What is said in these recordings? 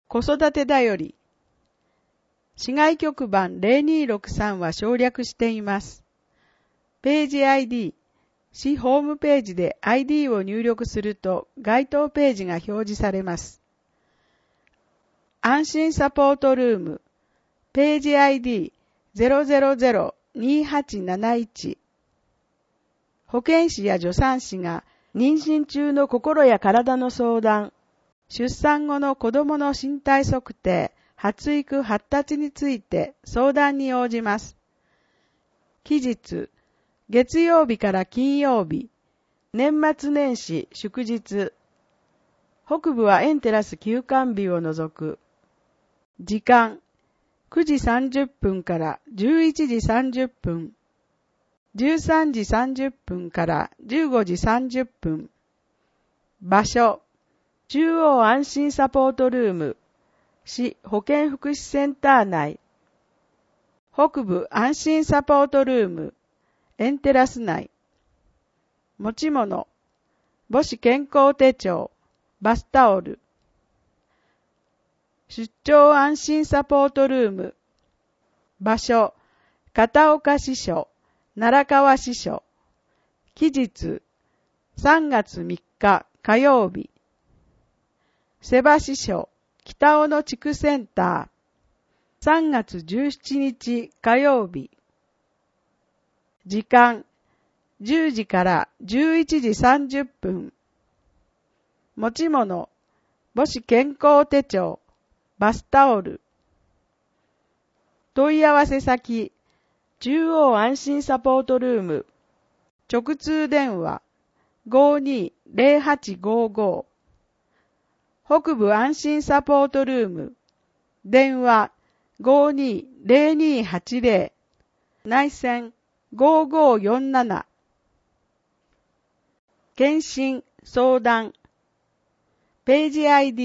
子育てだより。市外局番0263は省略しています。ページ ID、市ホームページで ID を入力すると該当ページが表示されます。安心サポートルーム、ページ ID0002871。保健師や助産師が妊娠中の心や体の相談、出産後の子供の身体測定、発育発達について相談に応じます。期日、月曜日から金曜日、年末年始祝日、北部はエンテラス休館日を除く。時間、9時30分から11時30分、13時30分から15時30分。場所、中央安心サポートルーム、市保健福祉センター内。北部安心サポートルーム、エンテラス内。持ち物、母子健康手帳、バスタオル。出張安心サポートルーム。場所、片岡支所、奈良川支所。期日、3月3日火曜日。瀬場支所、北小野地区センター。3月17日火曜日。時間、10時から11時30分。持ち物、母子健康手帳、バスタオル。問い合わせ先、中央安心サポートルーム。直通電話、520855。北部安心サポートルーム。電話、520280。内線、5547。検診、相談。ページ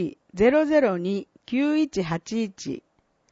ID0029181。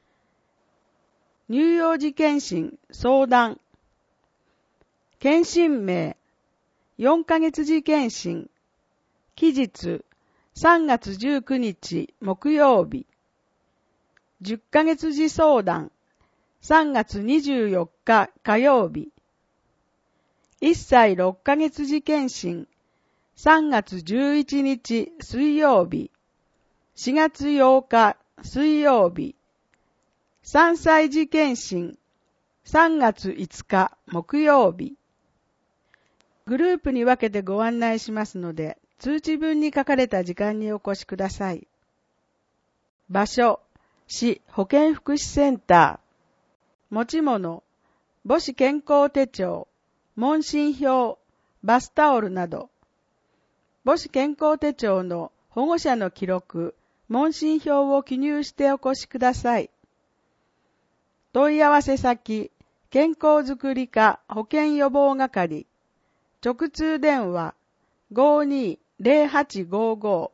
乳幼児検診、相談。検診名、4ヶ月時検診。期日、3月19日木曜日。10ヶ月時相談、3月24日火曜日。1歳6ヶ月時検診、3月11日水曜日。4月8日水曜日。3歳児検診、3月5日木曜日。グループに分けてご案内しますので、通知文に書かれた時間にお越しください。場所、市保健福祉センター。持ち物、母子健康手帳、問診票、バスタオルなど。母子健康手帳の保護者の記録、問診票を記入してお越しください。問い合わせ先、健康づくり課保健予防係。直通電話、520855。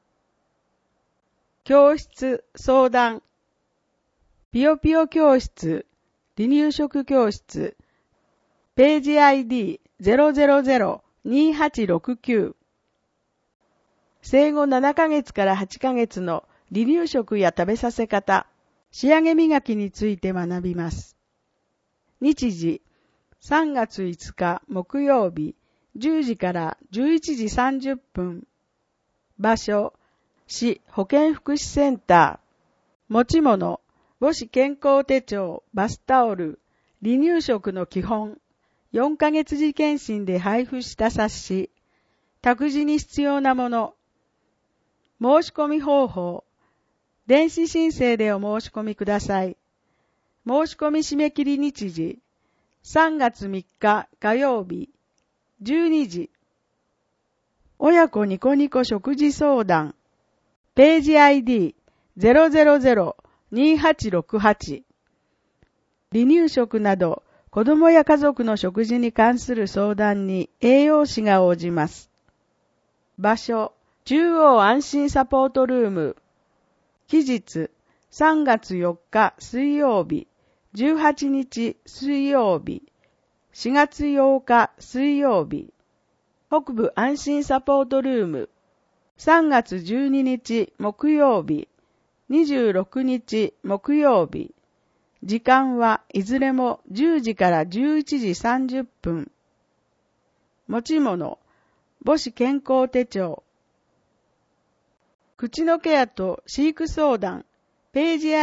教室相談。ぴよぴよ教室、離乳食教室。ページ ID0002869。生後7ヶ月から8ヶ月の離乳食や食べさせ方、仕上げ磨きについて学びます。日時、3月5日木曜日、10時から11時30分。場所、市保健福祉センター。持ち物、母子健康手帳、バスタオル、離乳食の基本、4ヶ月時検診で配布した冊子、託児に必要なもの、申し込み方法、電子申請でお申し込みください。申し込み締め切り日時、3月3日火曜日、12時。親子ニコニコ食事相談。ページ ID0002868。離乳食など子供や家族の食事に関する相談に栄養士が応じます。場所、中央安心サポートルーム。期日、3月4日水曜日、18日水曜日、4月8日水曜日。北部安心サポートルーム。3月12日木曜日、 26日木曜日。時間はいずれも10時から11時30分。持ち物、母子健康手帳。口のケアと飼育相談、ページ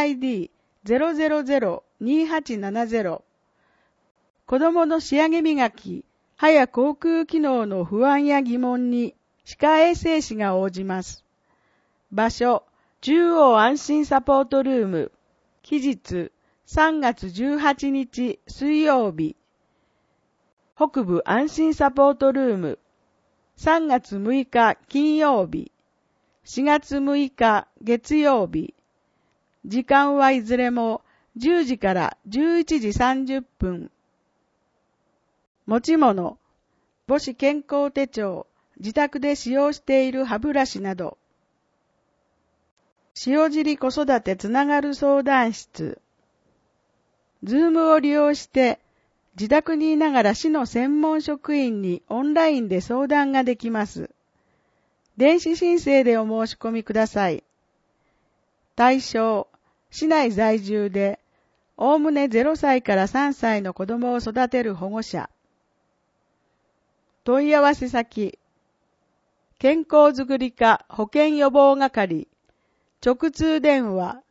ID0002870。子供の仕上げ磨き、歯や口腔機能の不安や疑問に歯科衛生士が応じます。場所、中央安心サポートルーム。期日、3月18日水曜日。北部安心サポートルーム。3月6日金曜日。4月6日月曜日。時間はいずれも10時から11時30分。持ち物、母子健康手帳、自宅で使用している歯ブラシなど。塩尻子育てつながる相談室。ズームを利用して自宅にいながら市の専門職員にオンラインで相談ができます。電子申請でお申し込みください。対象、市内在住で、おおむね0歳から3歳の子供を育てる保護者。問い合わせ先、健康づくり課保健予防係、直通電話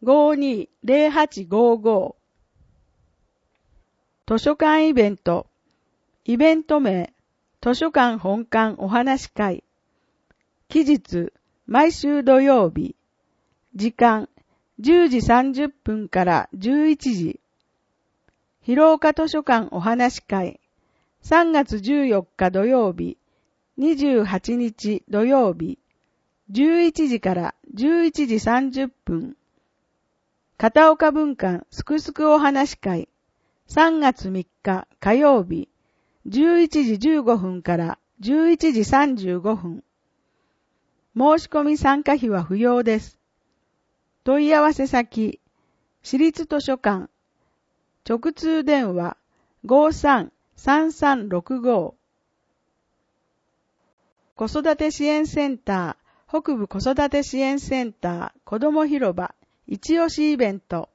520855。図書館イベント。イベント名、図書館本館お話会。期日、毎週土曜日。時間、10時30分から11時。広岡図書館お話会。3月14日土曜日、28日土曜日。11時から11時30分。片岡文館すくすくお話会。3月3日火曜日、11時15分から11時35分。申し込み参加費は不要です。問い合わせ先、市立図書館、直通電話 533365。子育て支援センター、北部子育て支援センター、子ども広場、一押しイベント。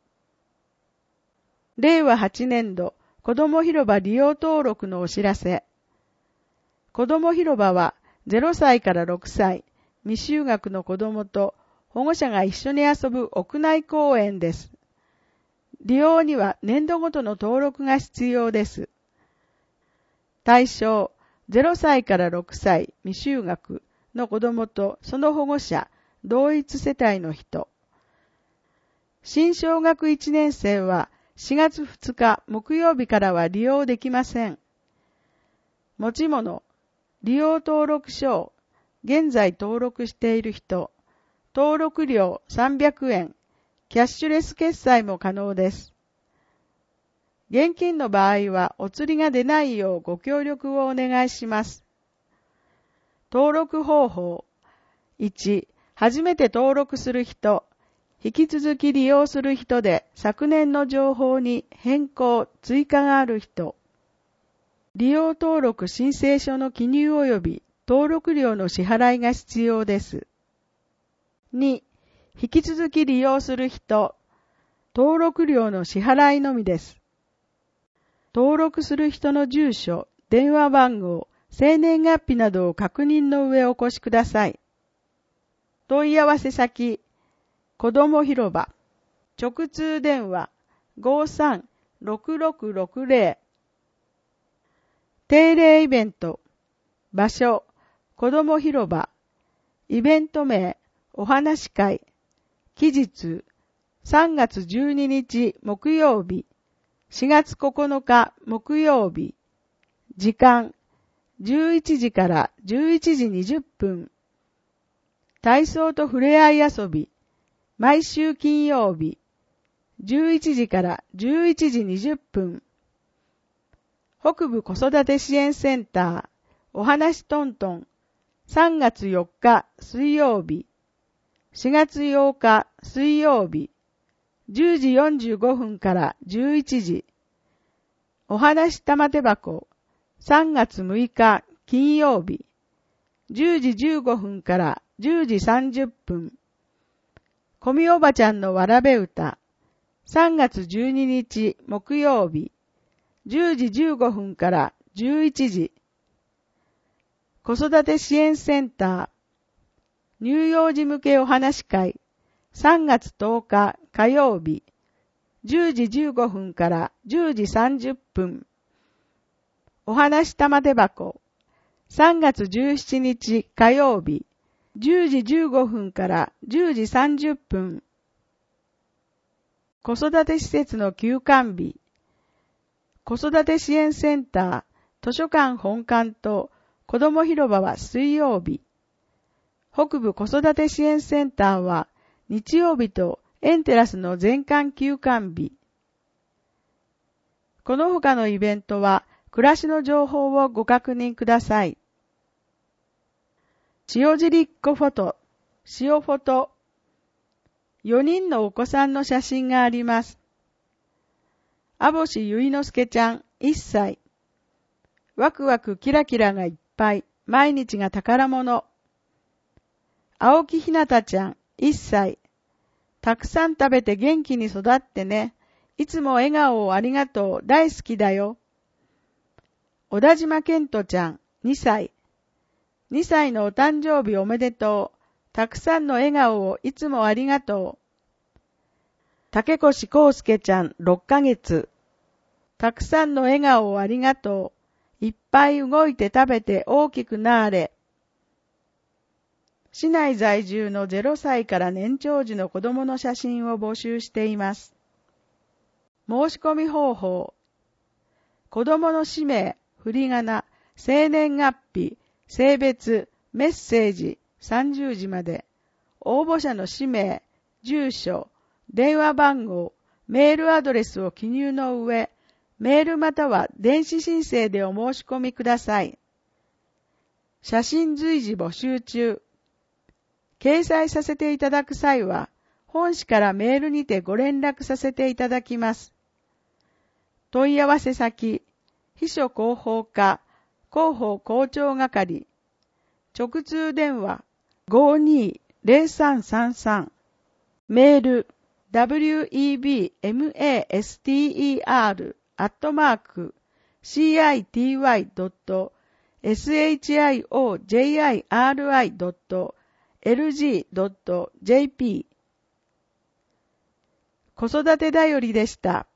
令和8年度子ども広場利用登録のお知らせ。子ども広場は0歳から6歳未就学の子どもと保護者が一緒に遊ぶ屋内公園です。利用には年度ごとの登録が必要です。対象、0歳から6歳未就学の子どもとその保護者、同一世帯の人。新小学1年生は4月2日木曜日からは利用できません。持ち物、利用登録書を現在登録している人、登録料300円、キャッシュレス決済も可能です。現金の場合はお釣りが出ないようご協力をお願いします。登録方法。1、初めて登録する人、引き続き利用する人で昨年の情報に変更・追加がある人。利用登録申請書の記入及び登録料の支払いが必要です。2、引き続き利用する人、登録料の支払いのみです。登録する人の住所、電話番号、生年月日などを確認の上お越しください。問い合わせ先、子ども広場、直通電話 536660。定例イベント、場所、子ども広場、イベント名、お話会、期日、3月12日木曜日、4月9日木曜日、時間、11時から11時20分。体操とふれあい遊び、毎週金曜日、11時から11時20分。北部子育て支援センター、おはしトントン、3月4日水曜日、4月8日水曜日、10時45分から11時。おはし玉手箱、3月6日金曜日、10時15分から10時30分。 こみおばちゃんのわらべ歌、3月12日木曜日、10時15分から11時。子育て支援センター、乳幼児向けお話会、3月10日火曜日、10時15分から10時30分。お話玉手箱、3月17日火曜日、10時15分から10時30分。子育て施設の休館日、子育て支援センター、図書館本館と子ども広場は水曜日。北部子育て支援センターは日曜日とエンテラスの全館休館日。この他のイベントは暮らしの情報をご確認ください。塩尻っ子フォト、塩フォト。4人のお子さんの写真があります。あぼしゆいのすけちゃん1歳。ワクワクキラキラがいっぱい、毎日が宝物。青木ひなたちゃん1歳。たくさん食べて元気に育ってね。いつも笑顔をありがとう、大好きだよ。小田島健人ちゃん2歳。2歳のお誕生日おめでとう。たくさんの笑顔をいつもありがとう。竹越康介ちゃん6ヶ月。たくさんの笑顔をありがとう。いっぱい動いて食べて大きくなーれ。市内在住の0歳から年長児の子供の写真を募集しています。申し込み方法。子供の氏名、振り仮名、生年月日、性別、メッセージ、30字まで。応募者の氏名、住所、電話番号、メールアドレスを記入の上、メールまたは電子申請でお申し込みください。写真随時募集中。掲載させていただく際は、本誌からメールにてご連絡させていただきます。問い合わせ先、秘書広報課、広報校長係、直通電話 520333、メール webmaster.city.shijiri.lg.jp。 子育てだよりでした。